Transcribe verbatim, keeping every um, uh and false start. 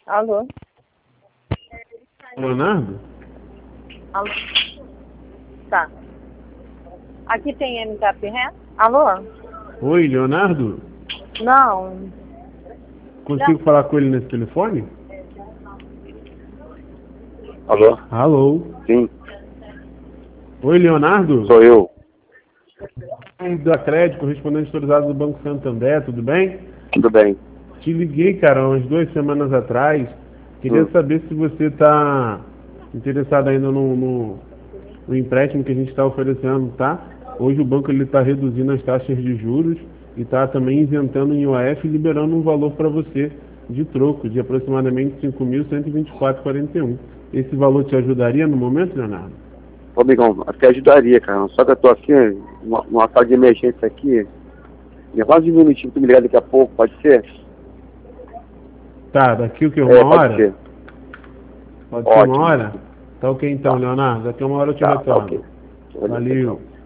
Alô? Leonardo? Alô? Tá. Aqui tem M K P Ré? Alô? Oi, Leonardo? Não. Consigo Não. falar com ele nesse telefone? Alô? Alô? Sim, Oi, Leonardo? sou eu. Da Crédito, correspondente autorizado do Banco Santander, tudo bem? Tudo bem. Te liguei, cara, umas duas semanas atrás. Queria Hum. saber se você está interessado ainda no, no, no empréstimo que a gente está oferecendo, tá? Hoje o banco está reduzindo as taxas de juros e está também isentando em I O F e liberando um valor para você de troco de aproximadamente cinco mil cento e vinte e quatro reais e quarenta e um centavos. Esse valor te ajudaria no momento, Leonardo? Ô, amigão, até ajudaria, cara. Só que eu tô aqui, numa, numa sala de emergência aqui. Me faz um minutinho pra me ligar daqui a pouco, pode ser? Tá, daqui o que? Uma É, hora? pode ser. Pode ser uma Ótimo. hora? Tá ok então, Tá. Leonardo. Daqui a uma hora eu te Tá, tá retorno. ok. Valeu.